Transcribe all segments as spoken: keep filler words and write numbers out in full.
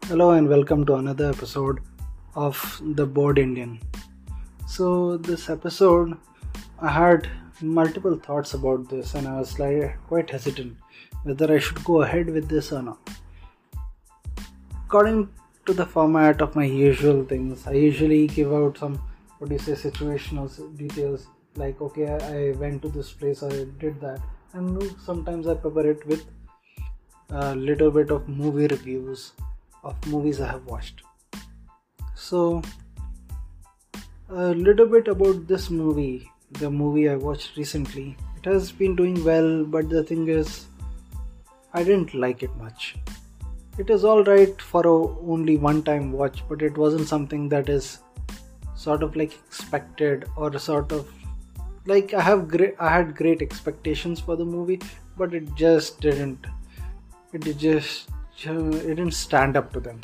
Hello and welcome to another episode of The Bored Indian. So, this episode, I had multiple thoughts about this and I was like quite hesitant whether I should go ahead with this or not. According to the format of my usual things, I usually give out some, what do you say, situational details like, okay, I went to this place or I did that, and sometimes I prepare it with a little bit of movie reviews of movies I have watched. So, a little bit about this movie, the movie I watched recently. It has been doing well, but the thing is, I didn't like it much. It is alright for a only one time watch, but it wasn't something that is sort of like expected or sort of like I have great I had great expectations for the movie, but it just didn't it just it didn't stand up to them.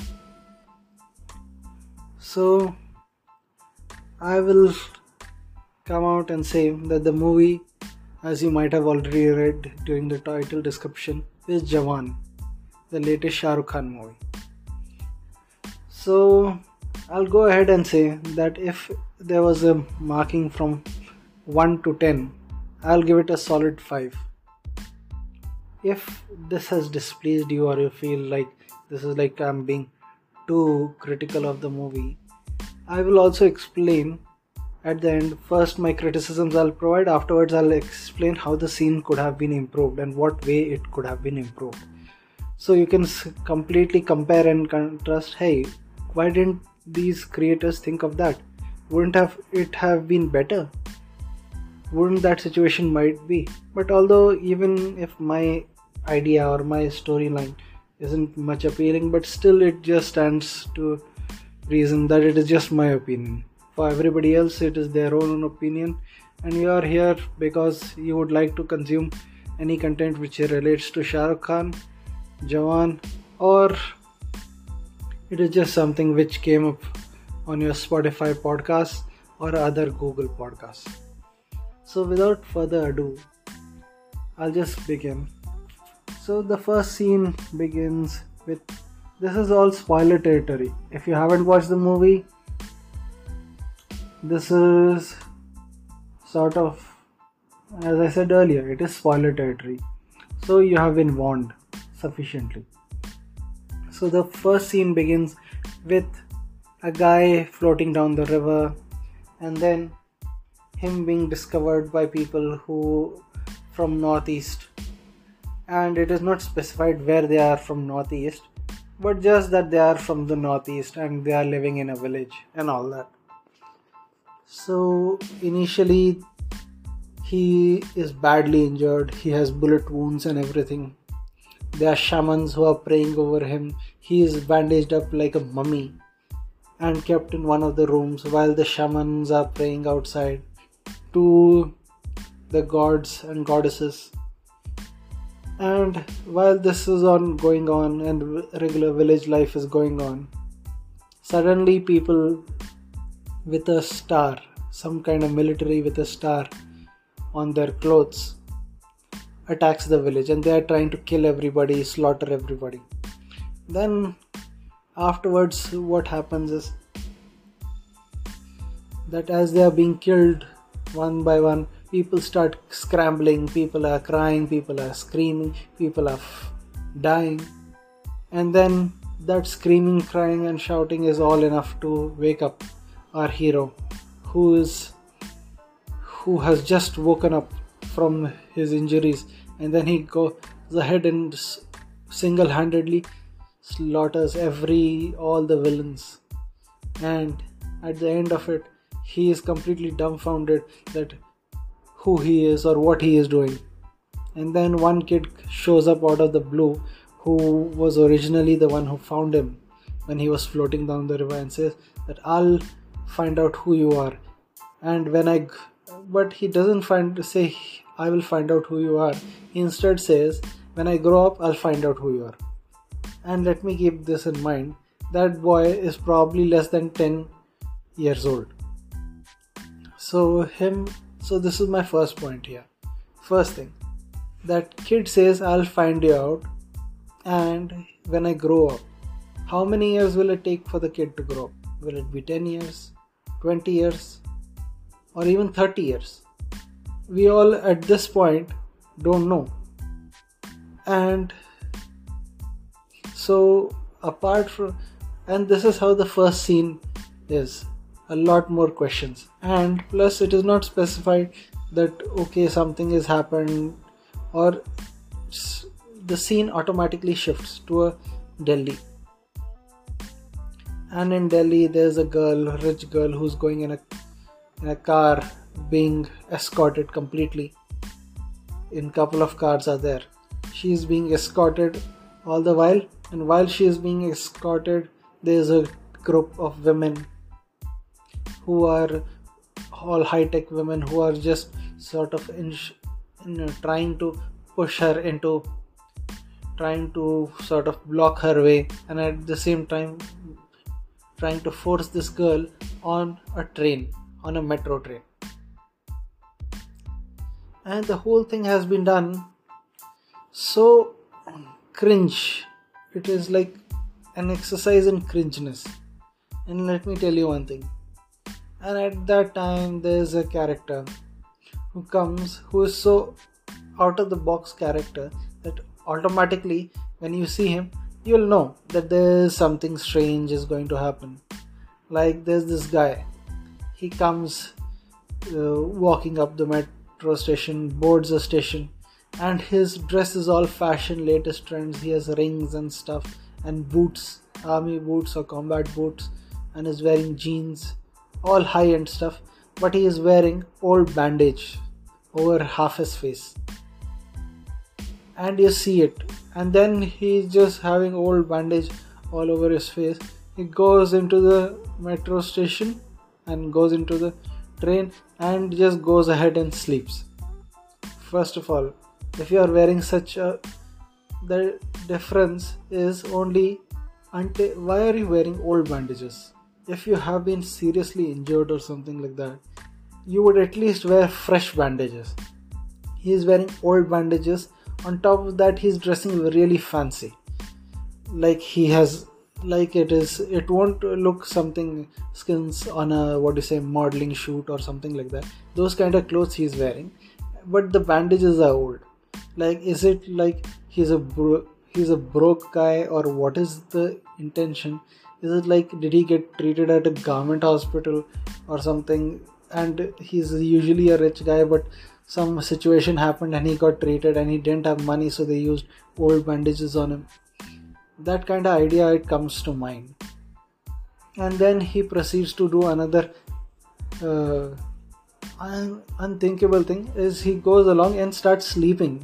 So I will come out and say that the movie, as you might have already read during the title description, is Jawan, the latest Shah Rukh Khan movie. So I'll go ahead and say that if there was a marking from one to ten, I'll give it a solid five. If this has displeased you or you feel like this is like I'm being too critical of the movie, I will also explain at the end. First my criticisms I'll provide, afterwards I'll explain how the scene could have been improved and what way it could have been improved. So you can completely compare and contrast, hey, why didn't these creators think of that? Wouldn't have it have been better? Wouldn't that situation might be? But although even if my idea or my storyline isn't much appealing, but still it just stands to reason that it is just my opinion. For everybody else it is their own opinion, and you are here because you would like to consume any content which relates to Shah Rukh Khan, Jawan, or it is just something which came up on your Spotify podcast or other Google podcasts. So without further ado, I'll just begin. So the first scene begins with, this is all spoiler territory. If you haven't watched the movie, this is sort of, as I said earlier, it is spoiler territory. So you have been warned sufficiently. So the first scene begins with a guy floating down the river, and then him being discovered by people who from northeast, and it is not specified where they are from northeast, but just that they are from the northeast and they are living in a village and all that. So initially he is badly injured, he has bullet wounds and everything. There are shamans who are praying over him. He is bandaged up like a mummy and kept in one of the rooms while the shamans are praying outside to the gods and goddesses. And while this is on going on and regular village life is going on, suddenly people with a star, some kind of military with a star on their clothes, attacks the village, and they are trying to kill everybody, slaughter everybody. Then afterwards what happens is that as they are being killed one by one, people start scrambling, people are crying, people are screaming, people are f- dying, and then that screaming, crying and shouting is all enough to wake up our hero, who is who has just woken up from his injuries, and then he goes ahead and single-handedly slaughters every all the villains, and at the end of it he is completely dumbfounded that who he is or what he is doing. And then one kid shows up out of the blue, who was originally the one who found him when he was floating down the river, and says that I'll find out who you are. And when I but he doesn't find say I will find out who you are. He instead says, when I grow up I'll find out who you are. And let me keep this in mind, that boy is probably less than ten years old. So him so this is my first point here. First thing, that kid says I'll find you out, and when I grow up, How many years will it take for the kid to grow up? Will it be ten years, twenty years, or even thirty years? We all at this point don't know. And so apart from, and this is how the first scene is. A lot more questions, and plus it is not specified that okay, something has happened, or the scene automatically shifts to a Delhi. And in Delhi there's a girl, a rich girl, who's going in a in a car being escorted completely. In couple of cars are there. She is being escorted all the while, and while she is being escorted there's a group of women who are all high-tech women who are just sort of in, in, trying to push her into trying to sort of block her way, and at the same time trying to force this girl on a train, on a metro train. And the whole thing has been done so cringe. It is like an exercise in cringeness. And let me tell you one thing. And at that time there's a character who comes who is so out of the box character that automatically when you see him you'll know that there's something strange is going to happen. Like there's this guy. He comes uh, walking up the metro station, boards the station, and his dress is all fashion, latest trends. He has rings and stuff and boots, army boots or combat boots, and is wearing jeans, all high-end stuff, but he is wearing old bandage over half his face. And you see it, and then he's just having old bandage all over his face. He goes into the metro station and goes into the train and just goes ahead and sleeps. First of all, if you are wearing such a, the difference is only until, why are you wearing old bandages? If you have been seriously injured or something like that, you would at least wear fresh bandages. He is wearing old bandages. On top of that, he's dressing really fancy. Like he has, like it is, it won't look something skins on a, what do you say, modeling shoot or something like that. Those kind of clothes he's wearing. But the bandages are old. Like, is it like he's a bro- he's a broke guy, or what is the intention? Is it like, did he get treated at a government hospital or something, and he's usually a rich guy, but some situation happened and he got treated and he didn't have money, so they used old bandages on him. That kind of idea, it comes to mind. And then he proceeds to do another uh, un- unthinkable thing, is he goes along and starts sleeping.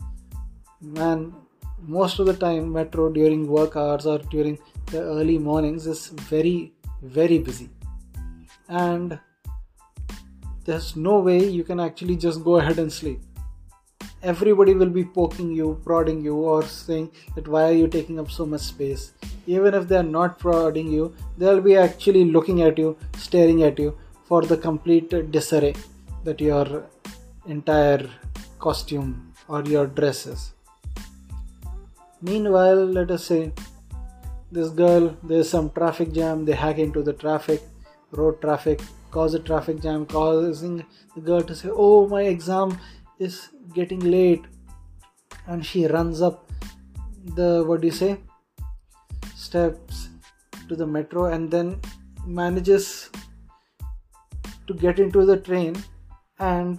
Man, most of the time metro during work hours or during the early mornings is very very busy, and there's no way you can actually just go ahead and sleep. Everybody will be poking you, prodding you, or saying that why are you taking up so much space. Even if they are not prodding you, they'll be actually looking at you, staring at you for the complete disarray that your entire costume or your dress is. Meanwhile, let us say this girl, there's some traffic jam, they hack into the traffic, road traffic, cause a traffic jam, causing the girl to say, oh, my exam is getting late. And she runs up the, what do you say, steps to the metro, and then manages to get into the train and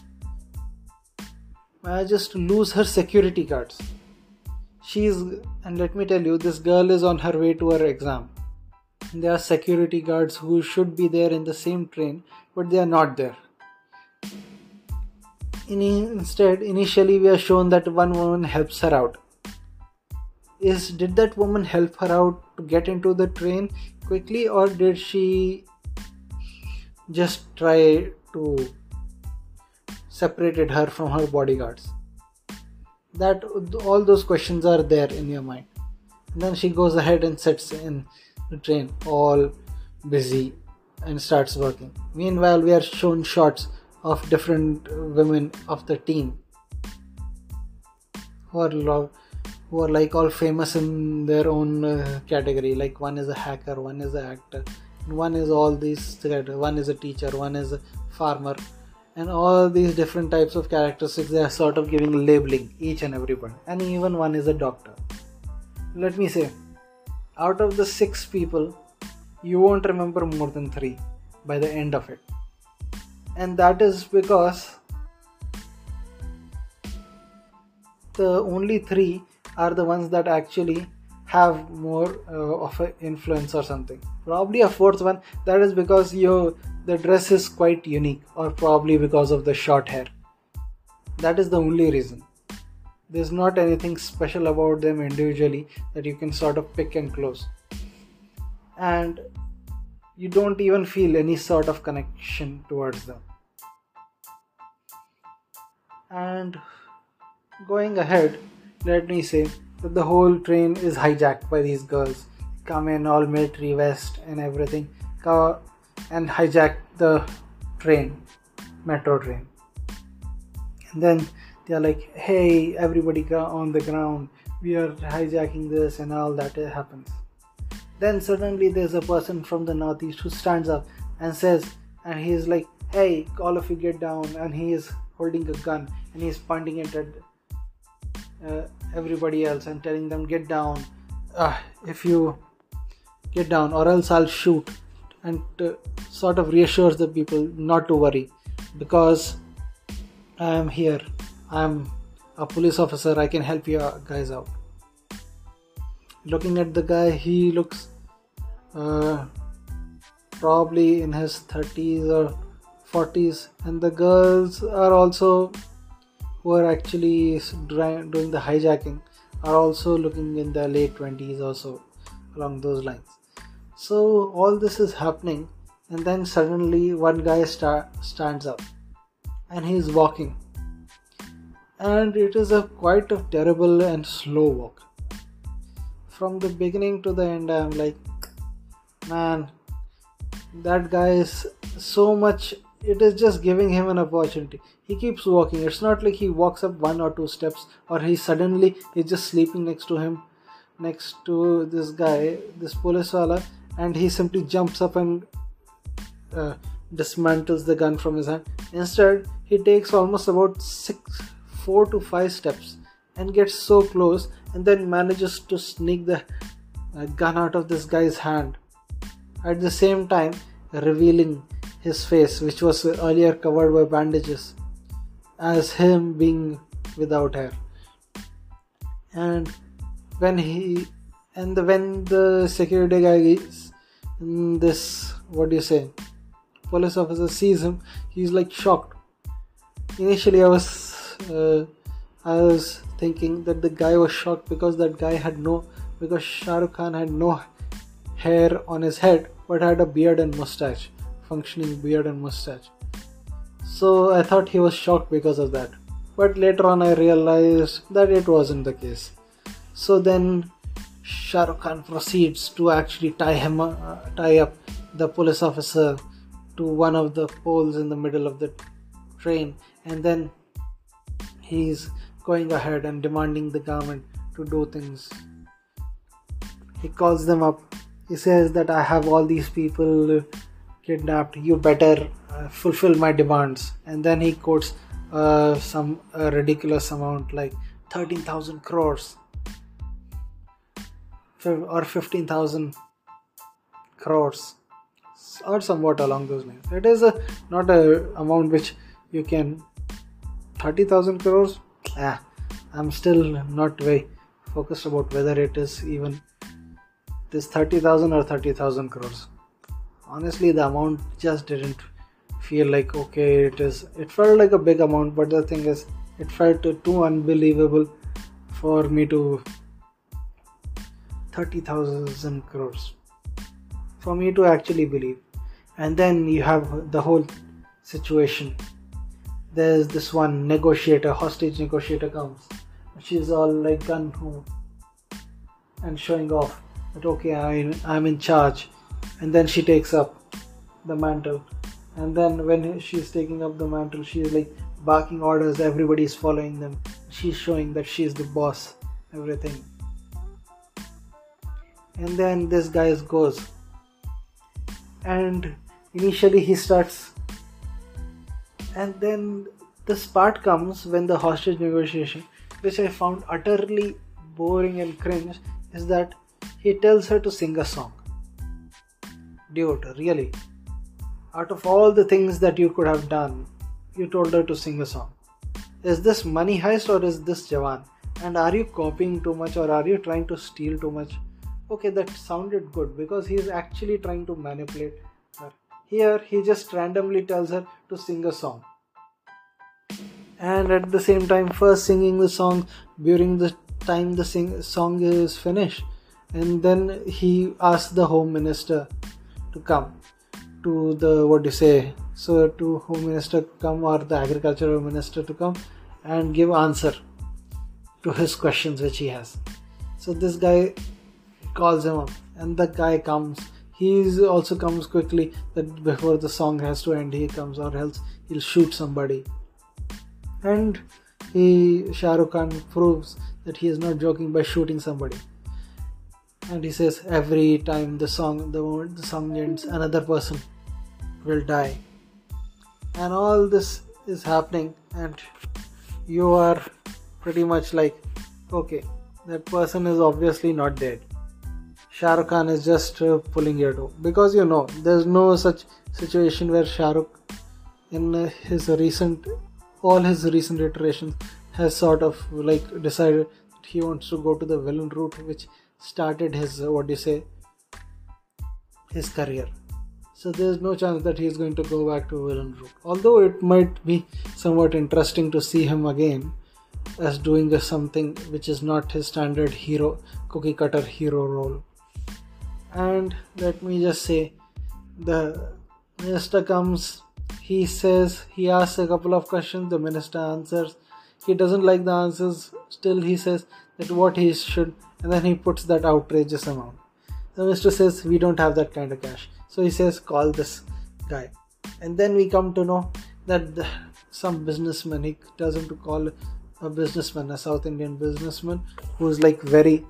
manages to lose her security cards. She's, and let me tell you, this girl is on her way to her exam. There are security guards who should be there in the same train, but they are not there. In, instead, initially we are shown that one woman helps her out. Is did that woman help her out to get into the train quickly, or did she just try to separate her from her bodyguards? That all those questions are there in your mind. And then she goes ahead and sits in the train, all busy, and starts working. Meanwhile, we are shown shots of different women of the team who are lo- who are like all famous in their own uh, category. Like one is a hacker, one is an actor, one is all these together. One is a teacher, one is a farmer, and all these different types of characteristics they are sort of giving labeling each and every one. And even one is a doctor. Let me say, out of the six people, you won't remember more than three by the end of it. And that is because the only three are the ones that actually have more uh, of an influence or something. Probably a fourth one, that is because your the dress is quite unique, or probably because of the short hair. That is the only reason. There's not anything special about them individually that you can sort of pick and close. And you don't even feel any sort of connection towards them. And going ahead, let me say that the whole train is hijacked by these girls. Come in all military vest and everything, come and hijack the train, metro train. And then they are like, hey, everybody on the ground, we are hijacking this, and all that happens. Then suddenly there's a person from the northeast who stands up and says, and he is like, hey, all of you get down, and he is holding a gun and he is pointing it at uh, everybody else and telling them, get down, uh, if you get down or else I'll shoot, and uh, sort of reassures the people not to worry, because I am here, I am a police officer, I can help you guys out. Looking at the guy, he looks uh, probably in his thirties or forties, and the girls are also, who are actually doing the hijacking, are also looking in their late twenties or so, along those lines. So all this is happening, and then suddenly one guy sta- stands up and he is walking, and it is a quite a terrible and slow walk. From the beginning to the end, I am like, man, that guy is so much, it is just giving him an opportunity. He keeps walking. It's not like he walks up one or two steps, or he suddenly is just sleeping next to him, next to this guy, this police wala, and he simply jumps up and uh, dismantles the gun from his hand. Instead, he takes almost about six, four to five steps and gets so close, and then manages to sneak the uh, gun out of this guy's hand, at the same time revealing his face, which was earlier covered by bandages, as him being without hair. And when he and the, when the security guy is in this, what do you say, police officer sees him, he's like shocked. Initially I was uh, I was thinking that the guy was shocked because that guy had no because Shah Rukh Khan had no hair on his head, but had a beard and mustache, functioning beard and mustache. So I thought he was shocked because of that, but later on I realized that it wasn't the case. So then Shah Rukh Khan proceeds to actually tie him uh, tie up the police officer to one of the poles in the middle of the train, and then he's going ahead and demanding the government to do things. He calls them up. He says that I have all these people kidnapped, you better uh, fulfill my demands. And then he quotes uh, some uh, ridiculous amount like thirteen thousand crores or fifteen thousand crores or somewhat along those lines. It is a not a amount which you can. thirty thousand crores? Ah, I'm still not very focused about whether it is even this thirty thousand or thirty thousand crores. Honestly, the amount just didn't feel like, okay, it is. It felt like a big amount, but the thing is, it felt too unbelievable for me to thirty thousand crores for me to actually believe. And then you have the whole situation. There's this one negotiator, hostage negotiator comes. She's all like gun ho and showing off that, okay, I, I'm in charge. And then she takes up the mantle. And then when she's taking up the mantle, she's like barking orders. Everybody's following them. She's showing that she's the boss. everything. And then this guy goes, and initially he starts, and then this part comes when the hostage negotiation, which I found utterly boring and cringe, is that he tells her to sing a song. Dude, really? Out of all the things that you could have done, you told her to sing a song. Is this Money Heist or is this Jawan? And are you copying too much or are you trying to steal too much? Okay, that sounded good because he's actually trying to manipulate her. Here, he just randomly tells her to sing a song. And at the same time, first singing the song during the time the sing- song is finished. And then he asks the Home Minister to come to the, what do you say, so to Home Minister to come or the Agricultural Minister to come and give answer to his questions which he has. So this guy calls him up and the guy comes. He also comes quickly that before the song has to end he comes, or else he'll shoot somebody. And he, Shah Rukh Khan proves that he is not joking by shooting somebody. And he says every time the song, the moment the song ends, another person will die. And all this is happening and you are pretty much like, okay, that person is obviously not dead. Shah Rukh Khan is just uh, pulling your toe. Because you know, there's no such situation where Shah Rukh in uh, his recent, all his recent iterations has sort of like decided that he wants to go to the villain route, which started his, uh, what do you say, his career. So there's no chance that he's going to go back to villain route. Although it might be somewhat interesting to see him again as doing a something which is not his standard hero, cookie cutter hero role. And let me just say, the minister comes, he says, he asks a couple of questions, the minister answers. He doesn't like the answers, still he says that what he should, and then he puts that outrageous amount. The minister says, we don't have that kind of cash. So he says, call this guy. And then we come to know that the, some businessman, he tells him to call a businessman, a South Indian businessman, who's like very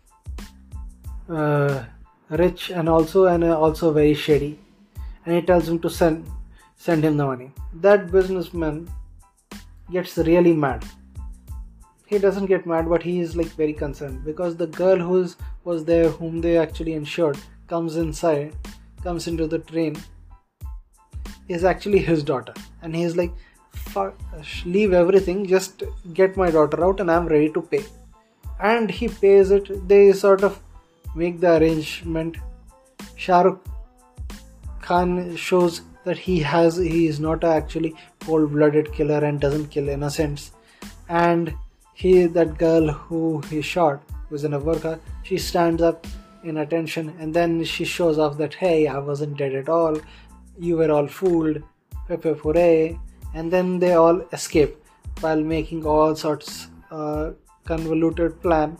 uh, rich and also and also very shady. And he tells him to send send him the money. That businessman gets really mad. He doesn't get mad, but he is like very concerned because the girl who was there, whom they actually insured, comes inside, comes into the train, is actually his daughter. And he is like, fuck, leave everything, just get my daughter out and I'm ready to pay. And he pays it. They sort of make the arrangement. Shah Rukh Khan shows that he has, he is not actually cold-blooded killer and doesn't kill innocents. And he, that girl who he shot, was in a burqa, she stands up in attention and then she shows off that, hey, I wasn't dead at all, you were all fooled, pepe hooray. And then they all escape while making all sorts uh, convoluted plan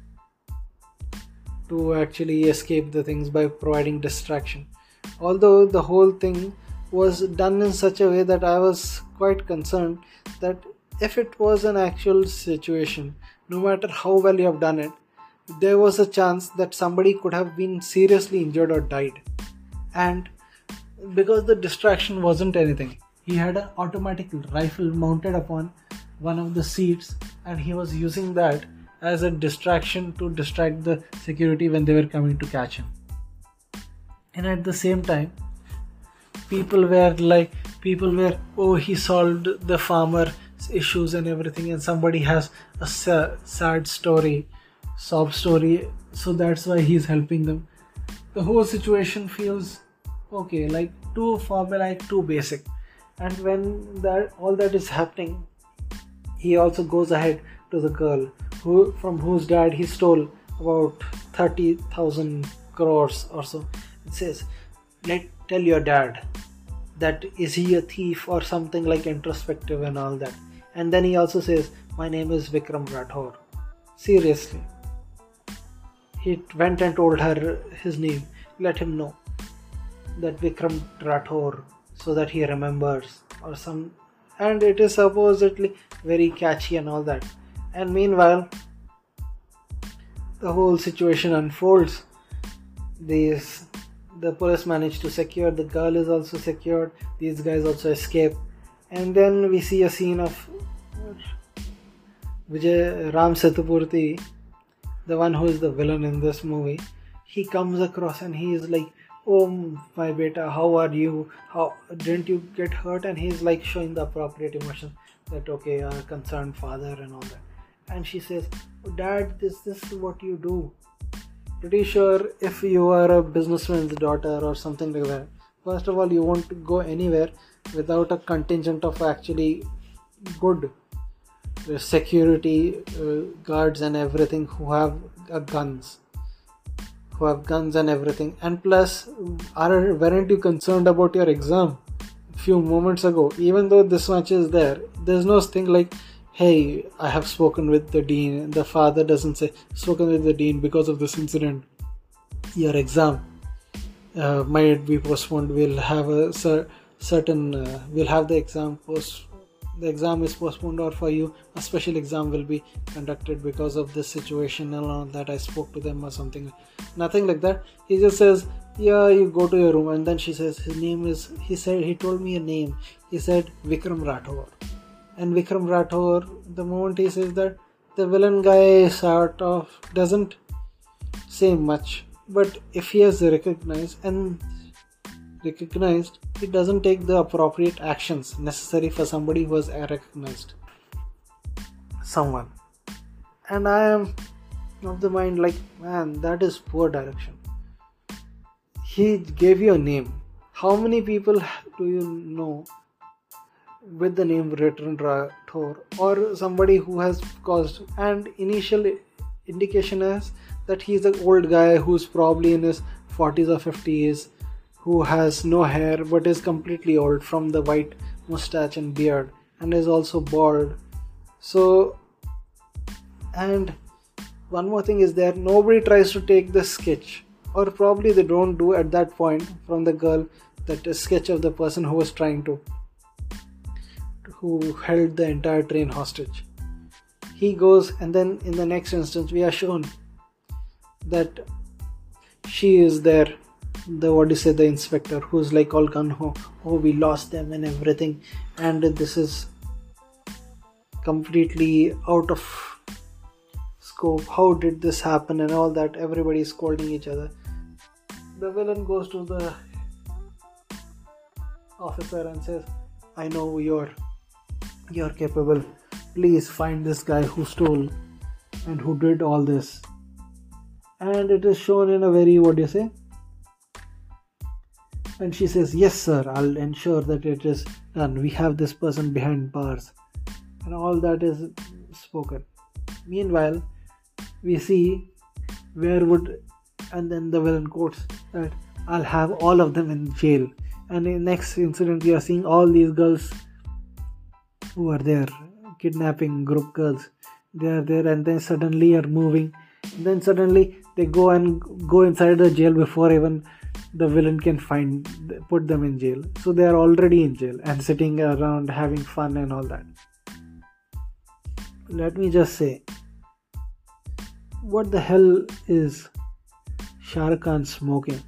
to actually escape the things by providing distraction. Although the whole thing was done in such a way that I was quite concerned that if it was an actual situation, no matter how well you have done it, there was a chance that somebody could have been seriously injured or died. And because the distraction wasn't anything, he had an automatic rifle mounted upon one of the seats and he was using that as a distraction to distract the security when they were coming to catch him. And at the same time, people were like, people were, oh, he solved the farmer issues and everything, and somebody has a sad story, sob story, so that's why he's helping them. The whole situation feels okay, like too formulaic, too basic. And when that all that is happening, he also goes ahead to the girl who, from whose dad he stole about thirty thousand crores or so. It says, let tell your dad that is he a thief or something, like introspective and all that. And then he also says, my name is Vikram Rathore. Seriously. He went and told her his name. Let him know that Vikram Rathore, so that he remembers or some. And it is supposedly very catchy and all that. And meanwhile, the whole situation unfolds. These the police manage to secure, the girl is also secured, these guys also escape, and then we see a scene of Vijay Ram Setupurthi, the one who is the villain in this movie. He comes across and he is like, "Oh my beta, how are you? How didn't you get hurt?" And he's like showing the appropriate emotion that okay, you're a concerned father and all that. And she says, "Oh, Dad, this this is what you do." Pretty sure if you are a businessman's daughter or something like that, first of all, you won't go anywhere without a contingent of actually good uh, security uh, guards and everything who have uh, guns. Who have guns and everything. And plus, are, weren't you concerned about your exam a few moments ago? Even though this much is there, there's no thing like, "Hey, I have spoken with the dean." The father doesn't say, "Spoken with the dean because of this incident. Your exam uh, might be postponed. We'll have a cer- certain, uh, we'll have the exam post. The exam is postponed, or for you, a special exam will be conducted because of this situation and all that. I spoke to them or something." Nothing like that. He just says, "Yeah, you go to your room." And then she says, "His name is," he said, he told me a name. He said, "Vikram Rathore." And Vikram Rathore, the moment he says that, the villain guy sort of doesn't say much. But if he has recognized and recognized, he doesn't take the appropriate actions necessary for somebody who has recognized someone. And I am of the mind like, man, that is poor direction. He gave you a name. How many people do you know with the name Vikram Rathore, or somebody who has caused, and initial indication is that he's an old guy who's probably in his forties or fifties, who has no hair but is completely old from the white mustache and beard, and is also bald. So, and one more thing is there, nobody tries to take the sketch, or probably they don't do at that point from the girl, that a sketch of the person who was trying to who held the entire train hostage. He goes, and then in the next instance we are shown that she is there, the what do you say, the inspector, who's like all gun ho, oh we lost them and everything, and this is completely out of scope, how did this happen and all that. Everybody is scolding each other. The villain goes to the officer and says, "I know you're you're capable, please find this guy who stole and who did all this." And it is shown in a very, what do you say, and she says, "Yes sir, I'll ensure that it is done. We have this person behind bars," and all that is spoken. Meanwhile, we see where would, and then the villain quotes that, "I'll have all of them in jail." And in the next incident we are seeing all these girls who are there, kidnapping group girls, they are there, and then suddenly are moving, and then suddenly they go and go inside the jail before even the villain can find put them in jail. So they are already in jail and sitting around having fun and all that. Let me just say, what the hell is Shah Rukh Khan smoking?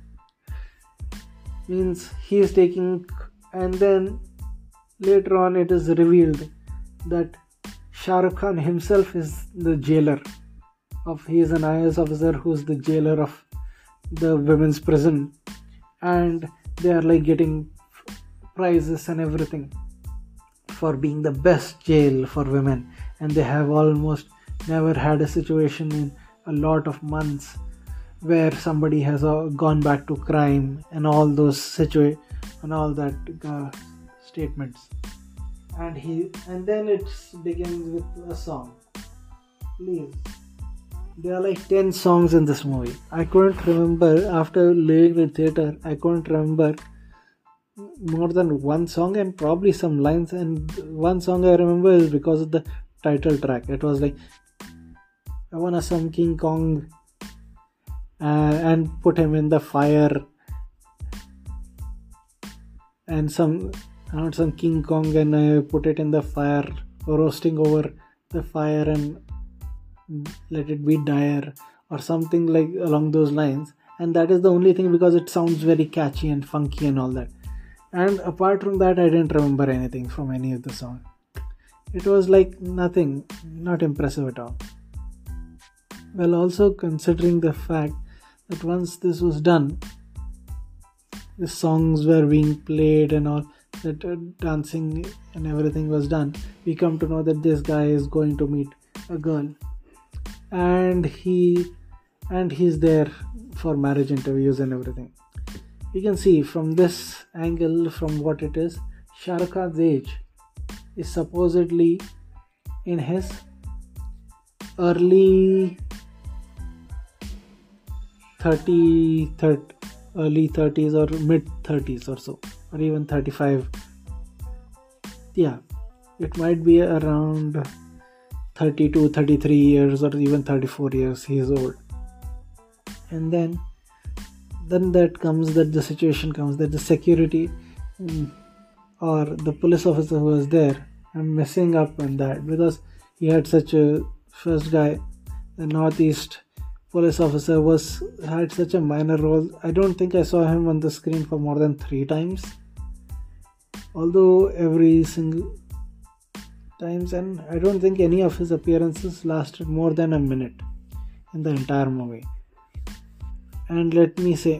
Means he is taking, and then later on it is revealed that Shah Rukh Khan himself is the jailer of, he is an I A S officer who is the jailer of the women's prison, and they are like getting prizes and everything for being the best jail for women, and they have almost never had a situation in a lot of months where somebody has uh, gone back to crime and all those situa- and all that uh, statements. And he and then it begins with a song. Please, there are like ten songs in this movie. I couldn't remember, after leaving the theater, I couldn't remember more than one song and probably some lines, and one song I remember is because of the title track. It was like, "I wanna some King Kong uh, and put him in the fire," and some I want some King Kong and I put it in the fire, roasting over the fire, and let it be dire, or something like along those lines, and that is the only thing because it sounds very catchy and funky and all that. And apart from that, I didn't remember anything from any of the song. It was like nothing, not impressive at all. Well, also considering the fact that once this was done, the songs were being played and all that, uh, dancing and everything was done, we come to know that this guy is going to meet a girl, and he and he's there for marriage interviews and everything. You can see from this angle, from what it is, Shah Rukh Khan's age is supposedly in his early thirty, thirty early thirties or mid thirties or so, or even thirty-five. Yeah, it might be around thirty-two, thirty-three years or even thirty-four years he is old. And then then that comes that the situation comes that the security um, or the police officer who was there, I'm messing up on that because he had such a first guy, the Northeast police officer was had such a minor role. I don't think I saw him on the screen for more than three times, although every single times, and I don't think any of his appearances lasted more than a minute in the entire movie. And let me say,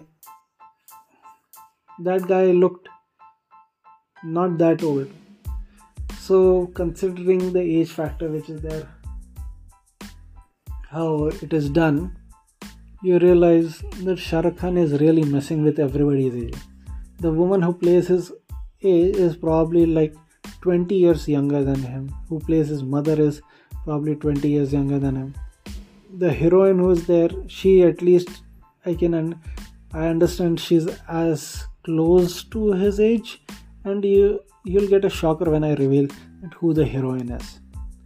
that guy looked not that old. So considering the age factor which is there, how it is done, you realize that Shah Rukh Khan is really messing with everybody's age. The woman who plays his age is probably like twenty years younger than him. Who plays his mother is probably twenty years younger than him. The heroine who is there, she at least I can un- I understand she's as close to his age, and you you'll get a shocker when I reveal who the heroine is.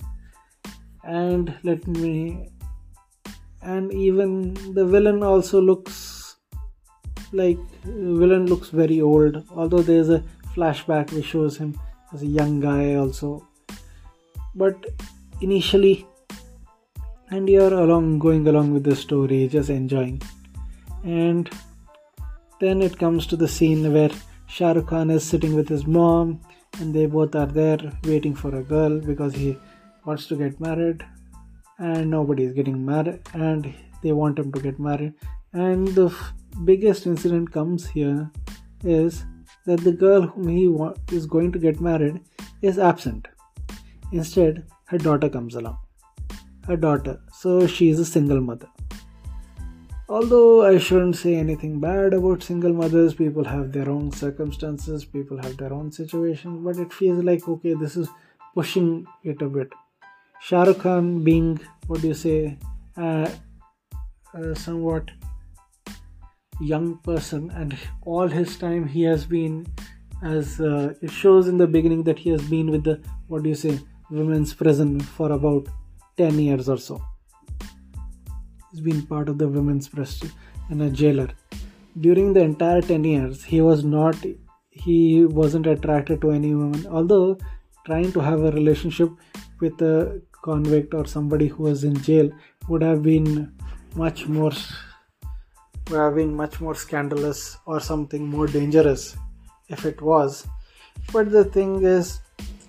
And let me and even the villain also looks like villain looks very old, although there's a flashback which shows him as a young guy also. But initially, and you're along going along with the story, just enjoying. And then it comes to the scene where Shah Rukh Khan is sitting with his mom, and they both are there waiting for a girl because he wants to get married, and nobody is getting married, and they want him to get married. And the f- biggest incident comes here is that the girl whom he wa- is going to get married is absent. Instead, her daughter comes along. Her daughter. So she is a single mother. Although I shouldn't say anything bad about single mothers, people have their own circumstances, people have their own situations, but it feels like, okay, this is pushing it a bit. Shah Rukh Khan being, what do you say, uh, a somewhat young person, and all his time he has been, as uh, it shows in the beginning that he has been with the, what do you say, women's prison for about ten years or so. He's been part of the women's prison and a jailer. During the entire ten years, he was not, he wasn't attracted to any woman, although trying to have a relationship with a convict or somebody who was in jail would have been much more would have been much more scandalous or something more dangerous if it was. But the thing is,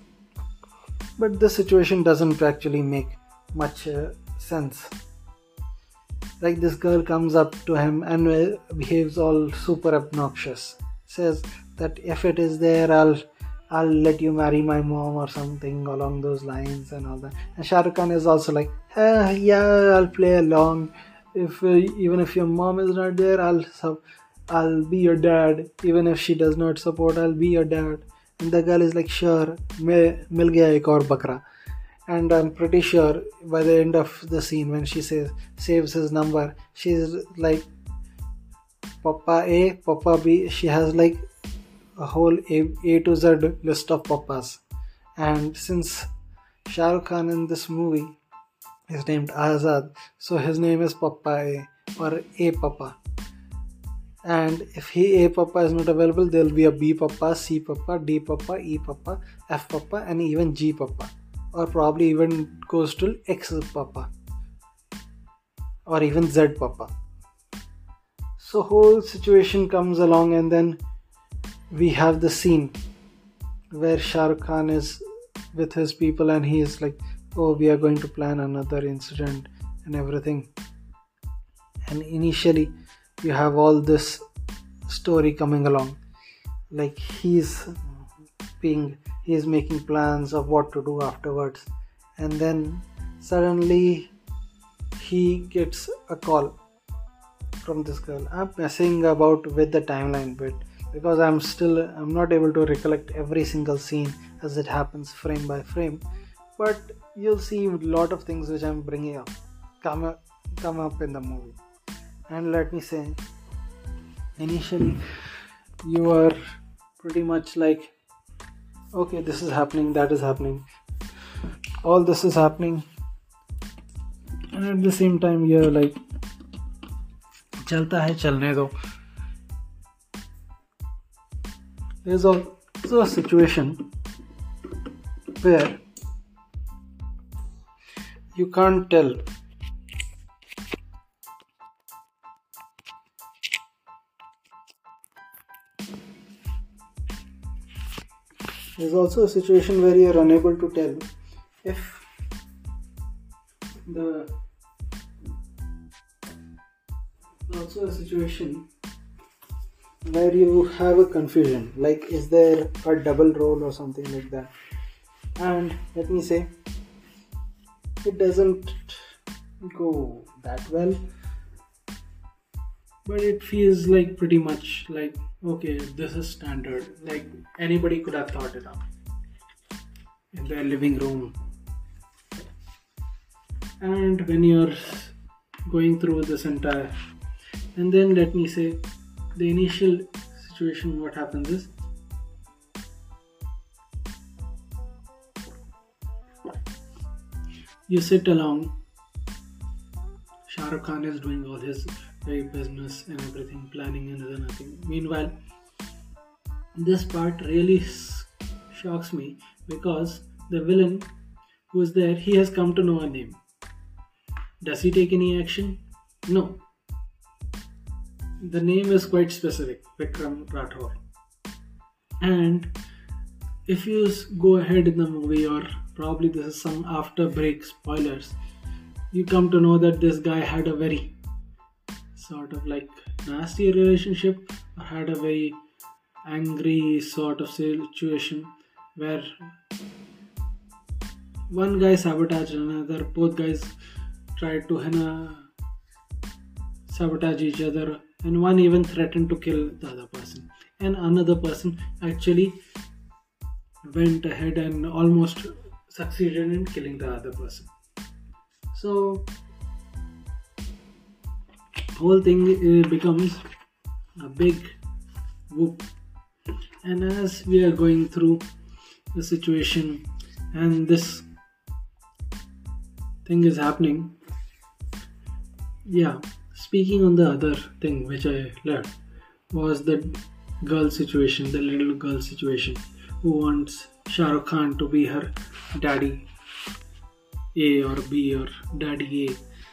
but the situation doesn't actually make much uh, sense. Like, this girl comes up to him and uh, behaves all super obnoxious, says that if it is there, I'll I'll let you marry my mom or something along those lines and all that. And Shah Rukh Khan is also like, eh, yeah, I'll play along. If uh, even if your mom is not there, I'll sub- I'll be your dad. Even if she does not support, I'll be your dad. And the girl is like, sure, mil gaya ek aur bakra. And I'm pretty sure by the end of the scene, when she says saves his number, she's like, Papa A, Papa B. She has like a whole A, A to Z list of papas. And since Shah Rukh Khan in this movie is named Azad, so his name is Papa A, or A Papa. And if he A Papa is not available, there will be a B Papa, C Papa, D Papa, E Papa, F Papa, and even G Papa. Or probably even goes to X Papa. or even Z Papa. So whole situation comes along, and then we have the scene where Shah Rukh Khan is with his people and he is like, oh, we are going to plan another incident and everything. And initially you have all this story coming along, like he's being he's making plans of what to do afterwards, and then suddenly he gets a call from this girl. I'm messing about with the timeline bit because I'm still I'm not able to recollect every single scene as it happens frame by frame, but you'll see a lot of things which I'm bringing up come up, come up in the movie. And let me say, initially you are pretty much like, okay, this is happening, that is happening, all this is happening, and at the same time you're like, chalta hai, chalne do. There's also a situation where you can't tell There's also a situation where you are unable to tell if the There's also a situation where you have a confusion, like is there a double role or something like that. And let me say, it doesn't go that well, but it feels like pretty much like, okay, this is standard, like anybody could have thought it up in their living room. And when you're going through this entire, and then let me say, the initial situation, what happens is, you sit along, Shah Rukh Khan is doing all his very business and everything, planning and other nothing. Meanwhile, this part really shocks me because the villain who is there, he has come to know a name. Does he take any action? No. The name is quite specific, Vikram Rathore. And if you go ahead in the movie, or probably this is some after break spoilers, you come to know that this guy had a very sort of like nasty relationship, or had a very angry sort of situation where one guy sabotaged another, both guys tried to hina, sabotage each other, and one even threatened to kill the other person, and another person actually went ahead and almost succeeded in killing the other person. So whole thing becomes a big whoop. And as we are going through the situation and this thing is happening, yeah, speaking on the other thing which I learned was the girl situation, the little girl situation who wants Shah Rukh Khan to be her daddy A or B or daddy A.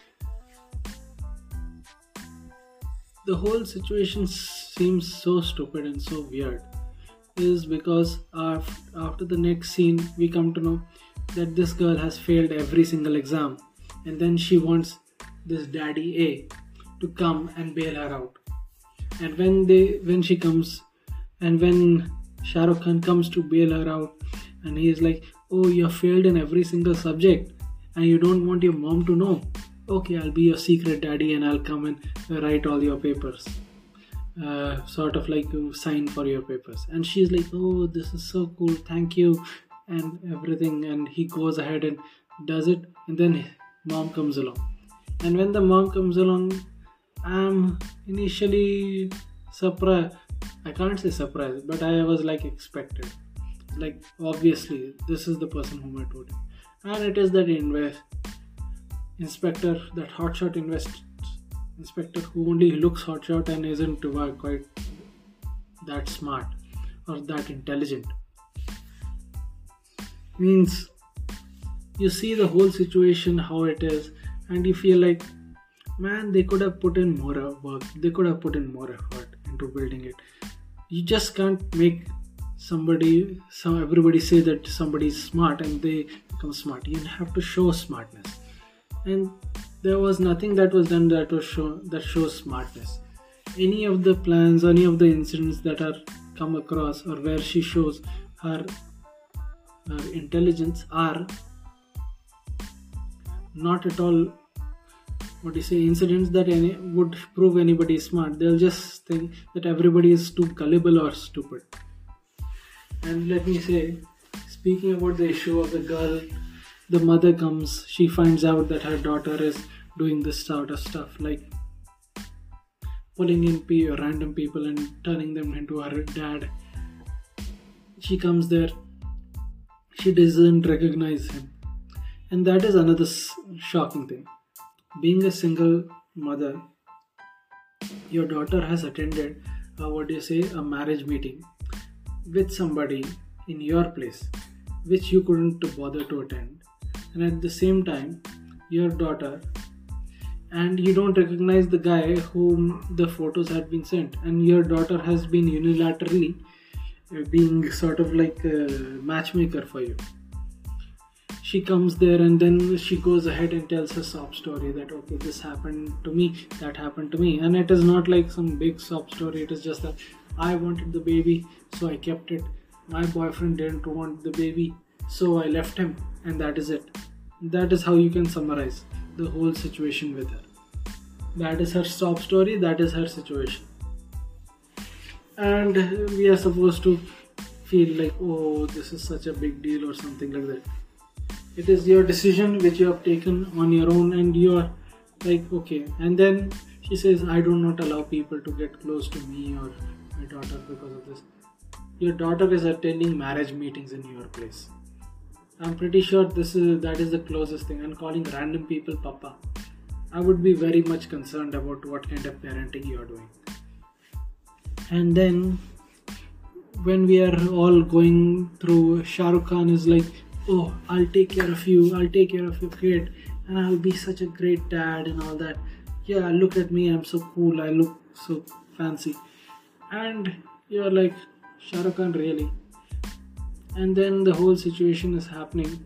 The whole situation seems so stupid and so weird is because after the next scene we come to know that this girl has failed every single exam, and then she wants this daddy A to come and bail her out. And when they when she comes and when Shah Rukh Khan comes to bail her out, and he is like, oh, you have failed in every single subject and you don't want your mom to know. Okay, I'll be your secret daddy and I'll come and write all your papers. Uh, sort of like you sign for your papers. And she's like, oh, this is so cool, thank you, and everything. And he goes ahead and does it. And then mom comes along. And when the mom comes along, I'm initially surprised. I can't say surprised, but I was like expected. Like, obviously, this is the person whom I told you. And it is that invest inspector, that hotshot invest inspector who only looks hotshot and isn't quite that smart or that intelligent. Means you see the whole situation how it is, and you feel like, Man, they could have put in more work, they could have put in more effort into building it. You just can't make somebody, some everybody say that somebody is smart and they become smart. You have to show smartness, and there was nothing that was done that was show that shows smartness. Any of the plans, any of the incidents that are come across, or where she shows her, her intelligence, are not at all, what do you say, incidents that any would prove anybody smart. They'll just think that everybody is too gullible or stupid. And let me say, speaking about the issue of the girl, the mother comes, she finds out that her daughter is doing this sort of stuff, like pulling in p- random people and turning them into her dad. She comes there, she doesn't recognize him. And that is another s- shocking thing. Being a single mother, your daughter has attended, uh, what do you say, a marriage meeting with somebody in your place, which you couldn't bother to attend. And at the same time, your daughter, and you don't recognize the guy whom the photos had been sent, and your daughter has been unilaterally uh, being sort of like a matchmaker for you. She comes there and then she goes ahead and tells her sob story that, okay, this happened to me, that happened to me. And it is not like some big sob story, it is just that I wanted the baby, so I kept it. My boyfriend didn't want the baby, so I left him, and that is it. That is how you can summarize the whole situation with her. That is her sob story, that is her situation. And we are supposed to feel like, oh, this is such a big deal or something like that. It is your decision which you have taken on your own, and you are like, okay. And then she says, I do not allow people to get close to me or my daughter because of this. Your daughter is attending marriage meetings in your place. I'm pretty sure this is that is the closest thing. And calling random people papa, I would be very much concerned about what kind of parenting you are doing. And then when we are all going through, Shah Rukh Khan is like, oh, I'll take care of you, I'll take care of your kid, and I'll be such a great dad and all that. Yeah, look at me, I'm so cool, I look so fancy. And you're like, Shah Rukh Khan, really? And then the whole situation is happening.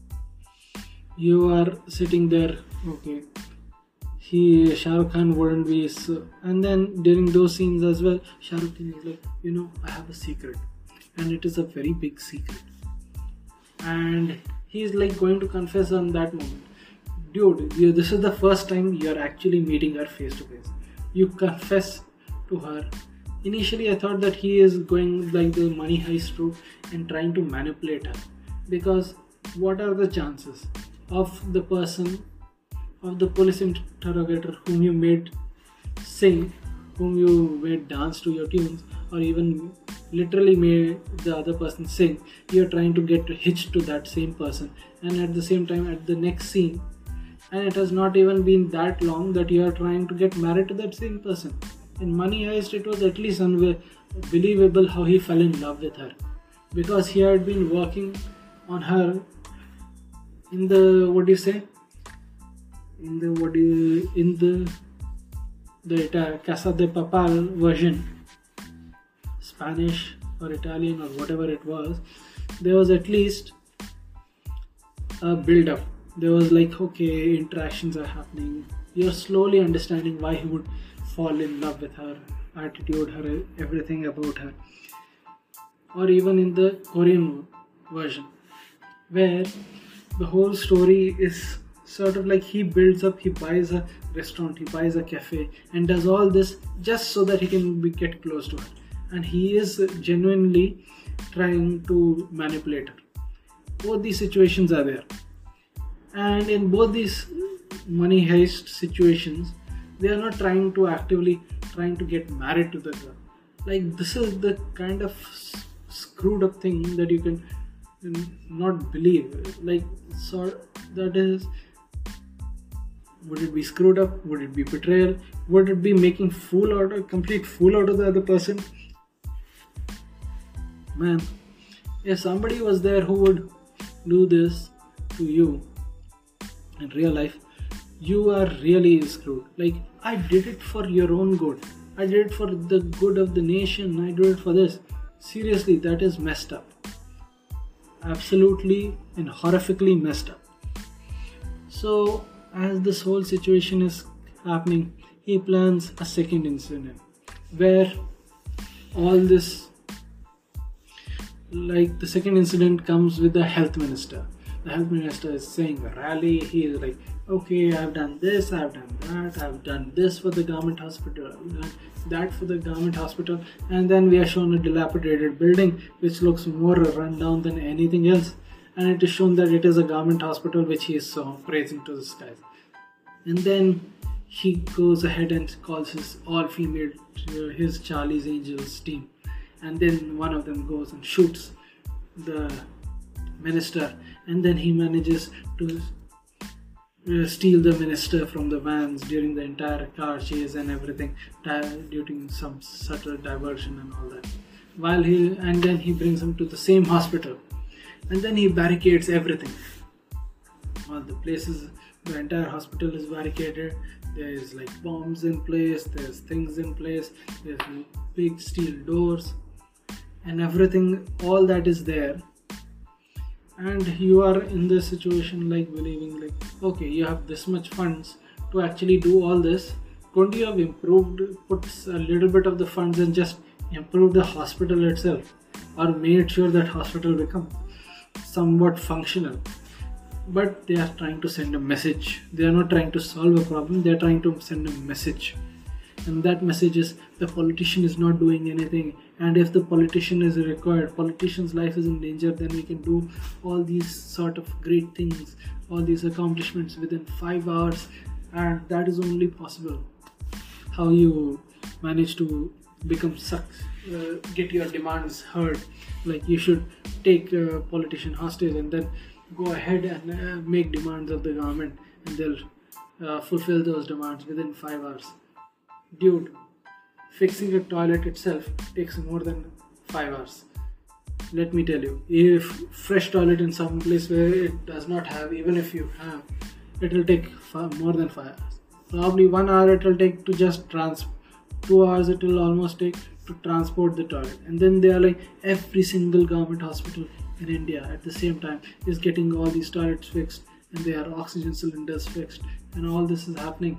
You are sitting there, okay. He, Shah Rukh Khan wouldn't be so. And then during those scenes as well, Shah Rukh Khan is like, you know, I have a secret. And it is a very big secret. And he's like going to confess on that moment. Dude, you, this is the first time you're actually meeting her face to face. You confess to her. Initially, I thought that he is going like the money heist route and trying to manipulate her. Because what are the chances of the person, of the police interrogator whom you made sing, whom you made dance to your tunes, or even literally made the other person sing, you're trying to get hitched to that same person, and at the same time at the next scene, and it has not even been that long that you are trying to get married to that same person. In Money Heist, it was at least unbelievable how he fell in love with her, because he had been working on her in the, what do you say, in the what do you, in the the Ita- Casa de Papel version, Spanish or Italian or whatever it was. There was at least a build up. There was like, okay, interactions are happening. You're slowly understanding why he would fall in love with her, attitude, her, everything about her. Or even in the Korean version, where the whole story is sort of like he builds up, he buys a restaurant, he buys a cafe, and does all this just so that he can be, get close to her. And he is genuinely trying to manipulate her. Both these situations are there. And in both these money heist situations, they are not trying to actively trying to get married to the girl. Like, this is the kind of screwed up thing that you can not believe. Like, so that is, would it be screwed up? Would it be betrayal? Would it be making fool out of complete fool out of the other person? Man, if somebody was there who would do this to you in real life, you are really screwed. Like, I did it for your own good. I did it for the good of the nation. I did it for this. Seriously, that is messed up. Absolutely and horrifically messed up. So, as this whole situation is happening, he plans a second incident where all this, like the second incident comes with the health minister. The health minister is saying a rally. He is like, okay, I've done this, I've done that, I've done this for the government hospital, I've done that for the government hospital, and then we are shown a dilapidated building which looks more run down than anything else, and it is shown that it is a government hospital which he is so praising to the skies. And then he goes ahead and calls his all-female, uh, his Charlie's Angels team, and then one of them goes and shoots the minister, and then he manages to uh, steal the minister from the vans during the entire car chase and everything, due to some subtle diversion and all that. While he and then he brings him to the same hospital, and then he barricades everything. All the places, the entire hospital is barricaded. There is like bombs in place. There's things in place. There's big steel doors, and everything. All that is there. And you are in this situation, like believing like, okay, you have this much funds to actually do all this. Couldn't you have improved, put a little bit of the funds and just improve the hospital itself, or made sure that hospital become somewhat functional? But they are trying to send a message. They are not trying to solve a problem. They are trying to send a message. And that message is, the politician is not doing anything, and if the politician is required, politician's life is in danger, then we can do all these sort of great things, all these accomplishments within five hours, and that is only possible. How you manage to become suck, uh, get your demands heard, like you should take a politician hostage and then go ahead and uh, make demands of the government, and they'll uh, fulfill those demands within five hours. Dude, fixing a toilet itself takes more than five hours. Let me tell you, if fresh toilet in some place where it does not have, even if you have, it will take far more than five hours. Probably one hour it will take to just trans, two hours it will almost take to transport the toilet. And then they are like, every single government hospital in India at the same time is getting all these toilets fixed, and their oxygen cylinders fixed, and all this is happening.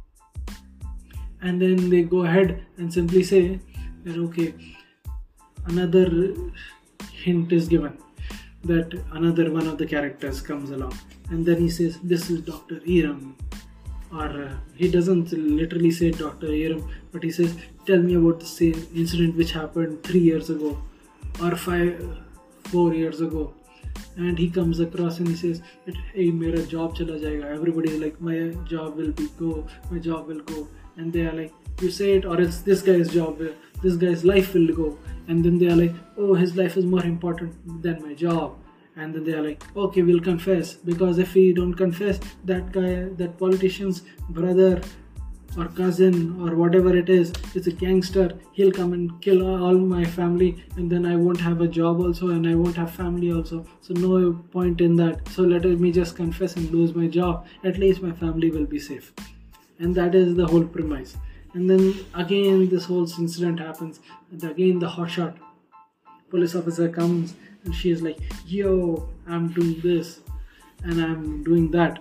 And then they go ahead and simply say that, okay, another hint is given, that another one of the characters comes along, and then he says, this is Doctor Iram, or uh, he doesn't literally say Doctor Iram, but he says, tell me about the same incident which happened three years ago or five, four years ago. And he comes across and he says, hey, mera job chala jayega. Everybody is like, my job will be go, my job will go. And they are like, you say it, or else this guy's job, this guy's life will go. And then they are like, oh, his life is more important than my job. And then they are like, okay, we'll confess, because if we don't confess, that guy, that politician's brother or cousin or whatever it is, is a gangster. He'll come and kill all my family, and then I won't have a job also, and I won't have family also. So no point in that. So let me just confess and lose my job. At least my family will be safe. And that is the whole premise. And then again this whole incident happens, and again the hotshot police officer comes, and she is like, yo, I'm doing this and I'm doing that,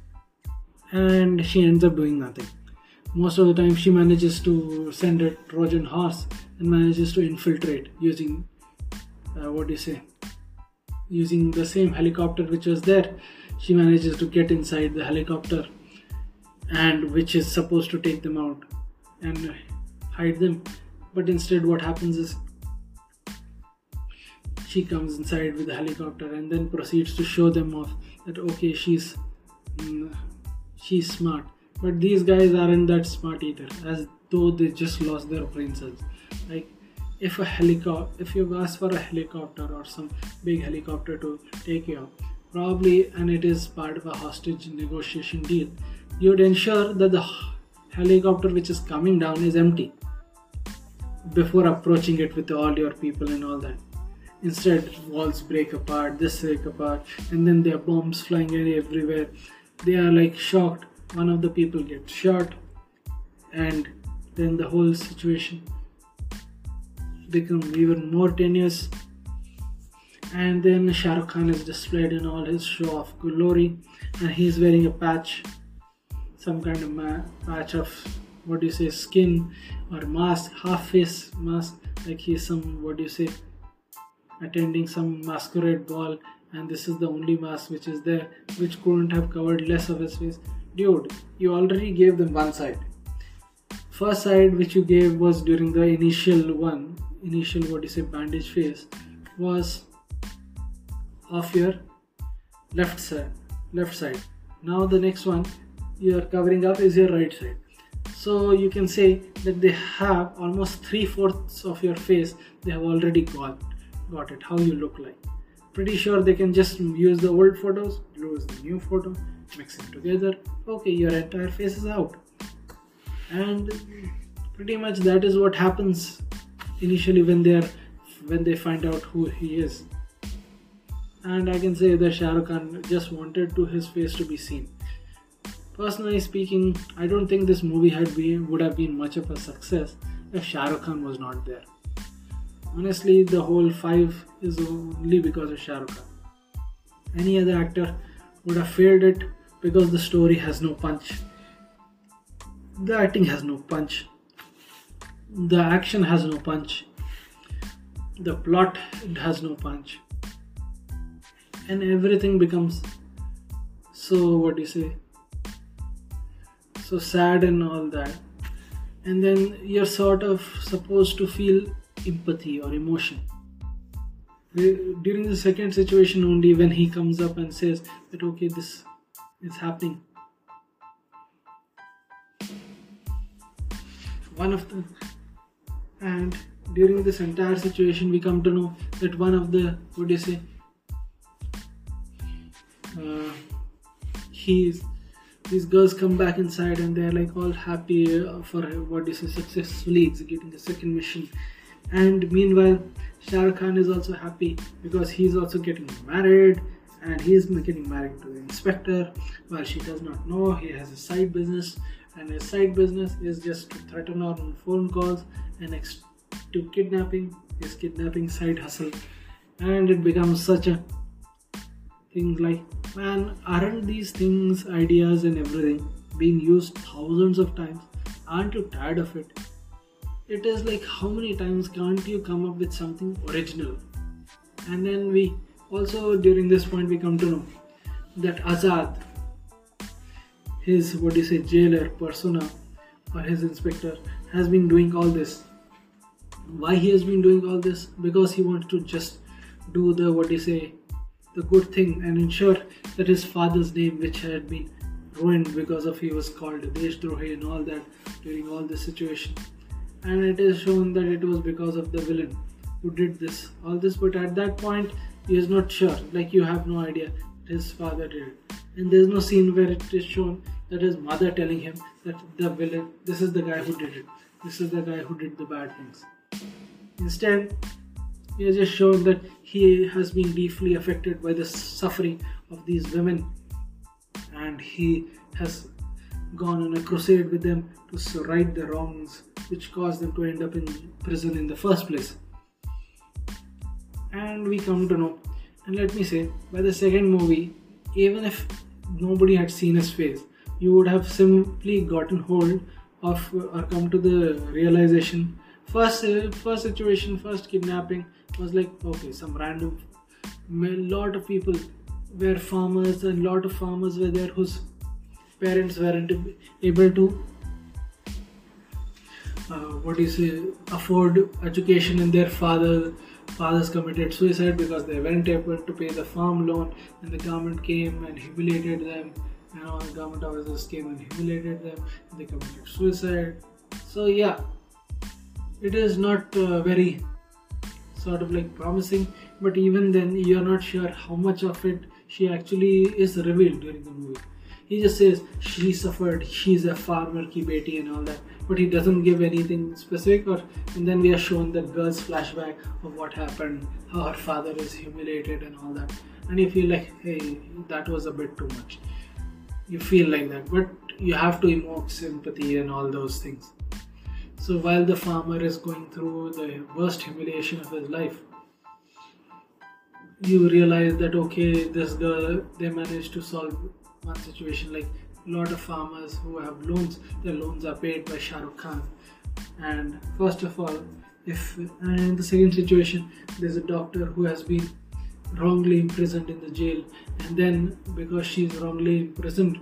and she ends up doing nothing. Most of the time she manages to send a Trojan horse and manages to infiltrate using uh, what do you say using the same helicopter which was there. She manages to get inside the helicopter, and which is supposed to take them out and hide them. But instead what happens is, she comes inside with the helicopter and then proceeds to show them off that, okay, she's mm, she's smart. But these guys aren't that smart either, as though they just lost their brain cells. Like, if a helicopter, if you ask for a helicopter or some big helicopter to take you out, probably, and it is part of a hostage negotiation deal, you'd ensure that the helicopter which is coming down is empty before approaching it with all your people and all that. Instead, walls break apart, this break apart, and then there are bombs flying everywhere. They are like shocked one of the people gets shot, and then the whole situation becomes even more tenuous. And then Shah Rukh Khan is displayed in all his show of glory, and he's wearing a patch, some kind of ma- patch of, what do you say, skin or mask, half face mask, like he's some, what do you say, attending some masquerade ball, and this is the only mask which is there, which couldn't have covered less of his face. Dude, you already gave them one side. First side which you gave was during the initial one, initial, what do you say, bandage phase, was of your left side, left side. Now the next one you are covering up is your right side. So you can say that they have almost three-fourths of your face they have already got, got it, how you look like. Pretty sure they can just use the old photos, use the new photo, mix it together. Okay, your entire face is out. And pretty much that is what happens initially when they are when they find out who he is. And I can say that Shah Rukh Khan just wanted to his face to be seen. Personally speaking, I don't think this movie had been would have been much of a success if Shah Rukh Khan was not there. Honestly, the whole five is only because of Shah Rukh Khan. Any other actor would have failed it because the story has no punch. The acting has no punch. The action has no punch. The plot has no punch. And everything becomes so, what do you say, so sad and all that. And then you're sort of supposed to feel empathy or emotion. During the second situation only, when he comes up and says that okay, this is happening, one of the and during this entire situation we come to know that one of the, what do you say, uh, he's these girls come back inside and they're like all happy for, what do you say, successfully executing the second mission. And meanwhile Shah Rukh Khan is also happy because he's also getting married, and he's getting married to the inspector while she does not know. He has a side business, and his side business is just to threaten her on phone calls and next to kidnapping, his kidnapping side hustle. And it becomes such a thing like, man, aren't these things, ideas and everything being used thousands of times? Aren't you tired of it? It is like, how many times can't you come up with something original? And then we also, during this point, we come to know that Azad, his, what do you say, jailer persona or his inspector, has been doing all this. Why he has been doing all this? Because he wanted to just do the, what do you say, the good thing and ensure that his father's name, which had been ruined because of he was called Deshdrohi and all that during all this situation. And it is shown that it was because of the villain who did this, all this, but at that point he is not sure, like you have no idea that his father did it. And there is no scene where it is shown that his mother telling him that the villain, this is the guy who did it, this is the guy who did the bad things. Instead, he has just shown that he has been deeply affected by the suffering of these women, and he has gone on a crusade with them to right the wrongs which caused them to end up in prison in the first place. And we come to know, and let me say, by the second movie, even if nobody had seen his face, you would have simply gotten hold of or come to the realization. First, first situation, first kidnapping was like, okay, some random, a lot of people were farmers, and lot of farmers were there whose parents weren't able to, uh, what do you say, afford education, and their father fathers committed suicide because they weren't able to pay the farm loan, and the government came and humiliated them. You know, the government officers came and humiliated them, and they committed suicide. So yeah, it is not uh, very sort of like promising, but even then you're not sure how much of it she actually is revealed during the movie. He just says she suffered, she's a farmer ki beti and all that, but he doesn't give anything specific. Or and then we are shown the girl's flashback of what happened, how her father is humiliated and all that, and you feel like, hey, that was a bit too much. you feel like that, but you have to evoke sympathy and all those things. So while the farmer is going through the worst humiliation of his life, you realize that okay, this girl, they managed to solve one situation. Like a lot of farmers who have loans, their loans are paid by Shah Rukh Khan. And first of all, if and in the second situation, there's a doctor who has been wrongly imprisoned in the jail, and then because she's wrongly imprisoned,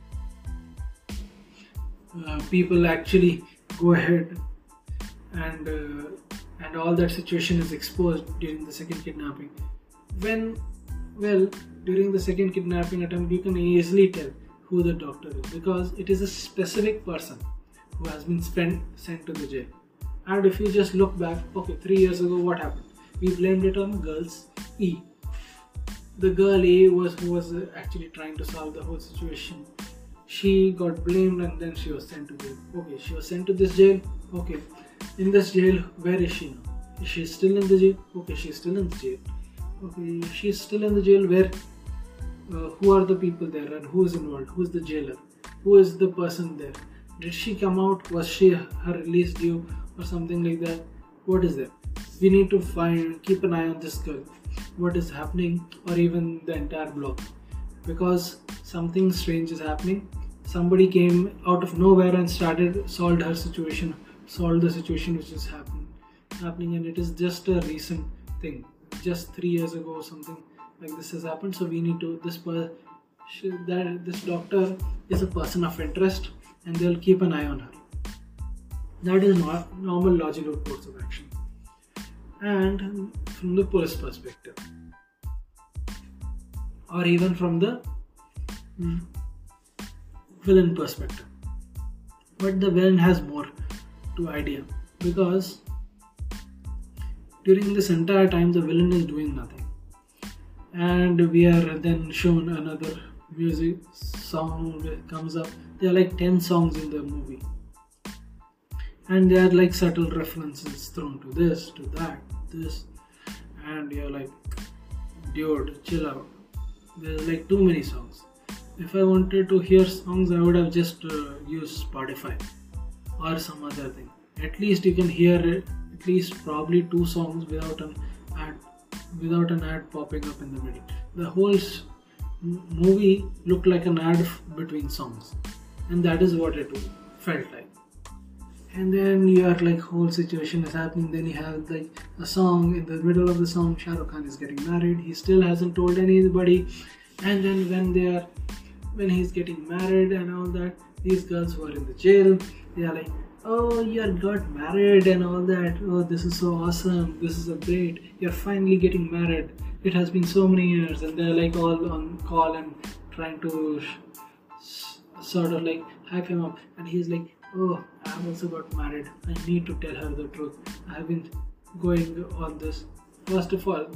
uh, people actually go ahead and uh, and all that situation is exposed during the second kidnapping. When, well, during the second kidnapping attempt, you can easily tell who the doctor is, because it is a specific person who has been spent, sent to the jail. And if you just look back, okay, three years ago, what happened? We blamed it on girls E. The girl A was who was actually trying to solve the whole situation. She got blamed and then she was sent to jail. Okay, she was sent to this jail. Okay, in this jail, where is she now? Is she still in the jail? Okay, she's still in the jail. Okay, she's still in the jail. Where? Uh, who are the people there and who is involved? Who is the jailer? Who is the person there? Did she come out? Was she her release due or something like that? What is that? We need to find, keep an eye on this girl. What is happening, or even the entire block, because something strange is happening. Somebody came out of nowhere and started solved her situation, solved the situation which is happening, happening, and it is just a recent thing. Just three years ago or something like this has happened. So we need to this per, that this doctor is a person of interest, and they'll keep an eye on her. That is not normal logical course of action. And from the police perspective, or even from the mm, villain perspective, but the villain has more to idea, because during this entire time the villain is doing nothing, and we are then shown another music song that comes up. There are like ten songs in the movie, and they are like subtle references thrown to this, to that, this, and you're like, dude, chill out. There's like too many songs. If I wanted to hear songs, I would have just uh, used Spotify or some other thing. At least you can hear it, at least probably two songs without an ad, without an ad popping up in the middle. The whole s- movie looked like an ad f- between songs, and that is what it felt like. And then your like whole situation is happening. Then you have like a song. In the middle of the song, Shah Rukh Khan is getting married. He still hasn't told anybody. And then when they are, when he's getting married and all that, these girls who are in the jail, they are like, "Oh, you got married and all that. Oh, this is so awesome. This is a great. You're finally getting married. It has been so many years." And they're like all on call and trying to s- sort of like hype him up. And he's like, "Oh, I have also got married. I need to tell her the truth. I have been going on this." First of all,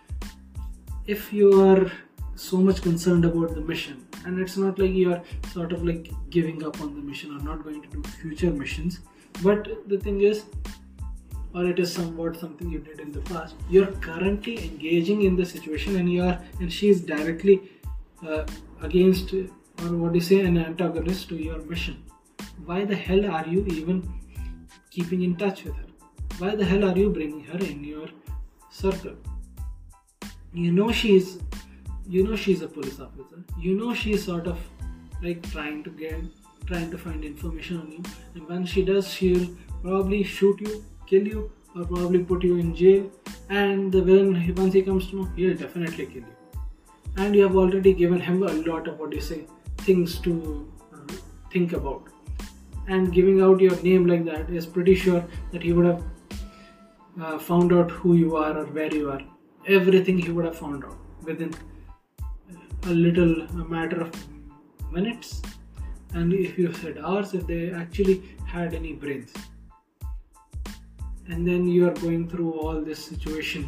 if you are so much concerned about the mission, and it's not like you are sort of like giving up on the mission or not going to do future missions, but the thing is, or it is somewhat something you did in the past, you're currently engaging in the situation, and you are, and she is directly uh, against, or what do you say, an antagonist to your mission. Why the hell are you even keeping in touch with her? Why the hell are you bringing her in your circle? You know she's, you know she's a police officer. You know she's sort of like trying to get, trying to find information on you. And when she does, she'll probably shoot you, kill you, or probably put you in jail. And the villain, once he comes to know, he'll definitely kill you. And you have already given him a lot of, what do you say, things to think about. And giving out your name like that is pretty sure that he would have uh, found out who you are or where you are. Everything he would have found out within a little a matter of minutes. And if you said hours, if they actually had any brains. And then you are going through all this situation.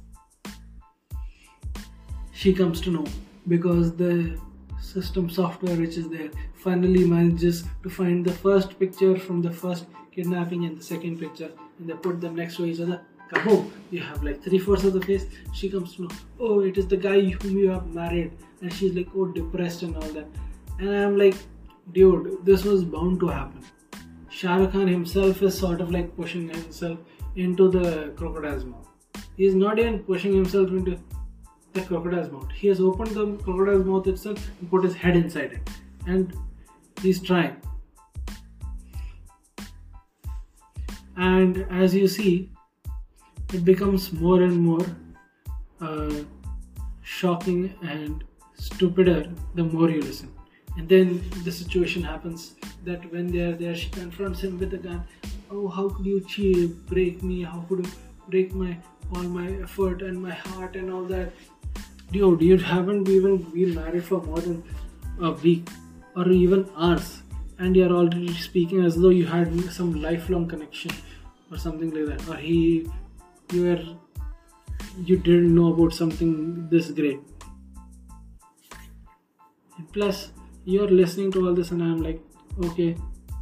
She comes to know, because the system software which is there finally manages to find the first picture from the first kidnapping and the second picture, and they put them next to each other. Kaboom! You have like three-fourths of the face. She comes to know, oh, it is the guy whom you have married, and she's like, oh, depressed and all that. And I'm like, dude, this was bound to happen. Shah Rukh Khan himself is sort of like pushing himself into the crocodile's mouth. He's not even pushing himself into the crocodile's mouth. He has opened the crocodile's mouth itself and put his head inside it. And he's trying. And as you see, it becomes more and more uh, shocking and stupider the more you listen. And then the situation happens that when they are there, she confronts him with a gun. Oh, how could you cheat, break me? How could you break my all my effort and my heart and all that? Dude, you haven't even been married for more than a week or even hours, and you're already speaking as though you had some lifelong connection or something like that, or he, you were, you didn't know about something this great. And plus, you're listening to all this, and I'm like, okay,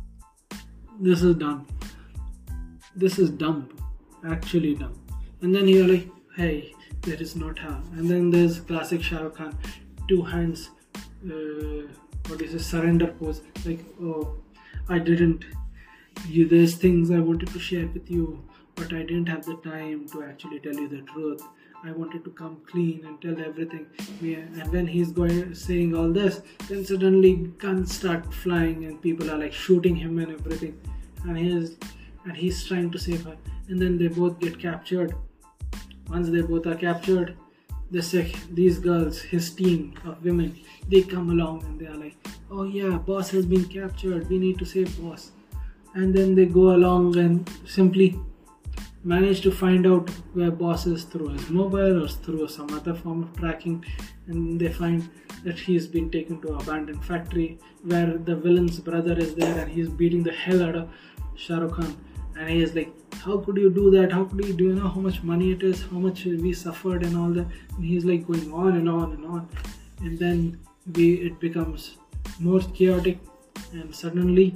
this is dumb. This is dumb, actually dumb. And then you're like, hey, that is not how. And then there's classic Shah Rukh Khan, two hands, uh, what is a surrender pose, like, oh, I didn't, you, there's things I wanted to share with you, but I didn't have the time to actually tell you the truth. I wanted to come clean and tell everything. Yeah. And when he's going saying all this, then suddenly guns start flying and people are like shooting him and everything. And he's and he's trying to save her. And then they both get captured. Once they both are captured, the sec- these girls, his team of women, they come along and they are like, oh yeah, boss has been captured, we need to save boss. And then they go along and simply manage to find out where boss is through his mobile or through some other form of tracking, and they find that he's been taken to an abandoned factory where the villain's brother is there and he's beating the hell out of Shah Rukh Khan. And he is like, how could you do that? How could you do you know how much money it is, how much we suffered and all that? And he's like going on and on and on. And then we it becomes more chaotic, and suddenly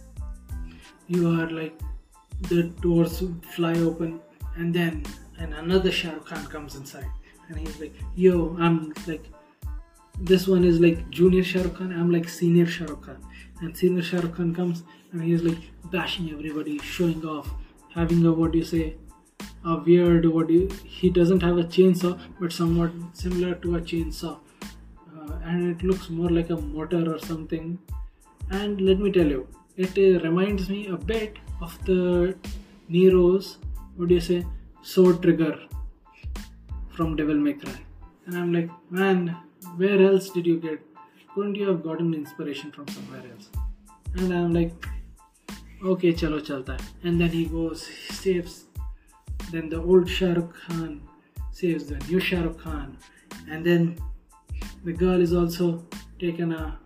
you are like, the doors fly open, and then and another Shah Rukh Khan comes inside, and he's like, yo, I'm like, this one is like junior Shah Rukh Khan, I'm like senior Shah Rukh Khan. And senior Shah Rukh Khan comes and he's like bashing everybody, showing off, having a, what do you say, a weird, what do you, he doesn't have a chainsaw but somewhat similar to a chainsaw, uh, and it looks more like a mortar or something. And let me tell you, it uh, reminds me a bit of the Nero's, what do you say, sword trigger from Devil May Cry. And I'm like, man, where else did you get, couldn't you have gotten inspiration from somewhere else? And I'm like, okay, chalo chalta. And then he goes, he saves, then the old Shah Rukh Khan saves the new Shah Rukh Khan, and then the girl is also taken a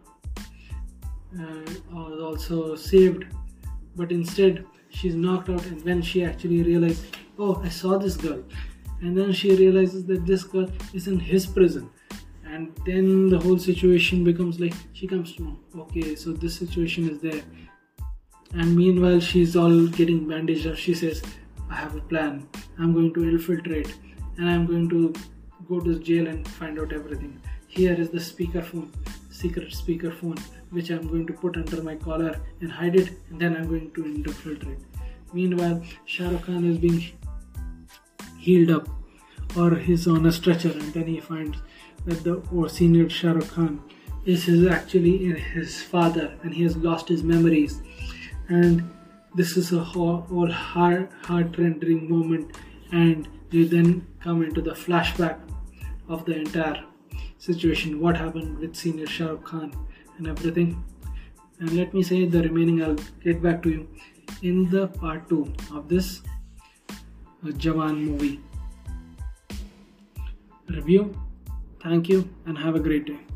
uh, also saved, but instead she's knocked out. And when she actually realized, oh, I saw this girl, and then she realizes that this girl is in his prison, and then the whole situation becomes like, she comes to know, okay, so this situation is there. And meanwhile she's all getting bandaged up. She says, I have a plan, I'm going to infiltrate and I'm going to go to jail and find out everything. Here is the speakerphone, secret speakerphone, which I'm going to put under my collar and hide it, and then I'm going to infiltrate. Meanwhile, Shah Rukh Khan is being healed up, or he's on a stretcher, and then he finds that the or senior Shah Rukh Khan is his, actually his father, and he has lost his memories. And this is a whole heart, heart-rending moment, and you then come into the flashback of the entire situation, what happened with senior Shah Rukh Khan and everything. And let me say the remaining, I'll get back to you in the part two of this uh, Jawan movie review. Thank you and have a great day.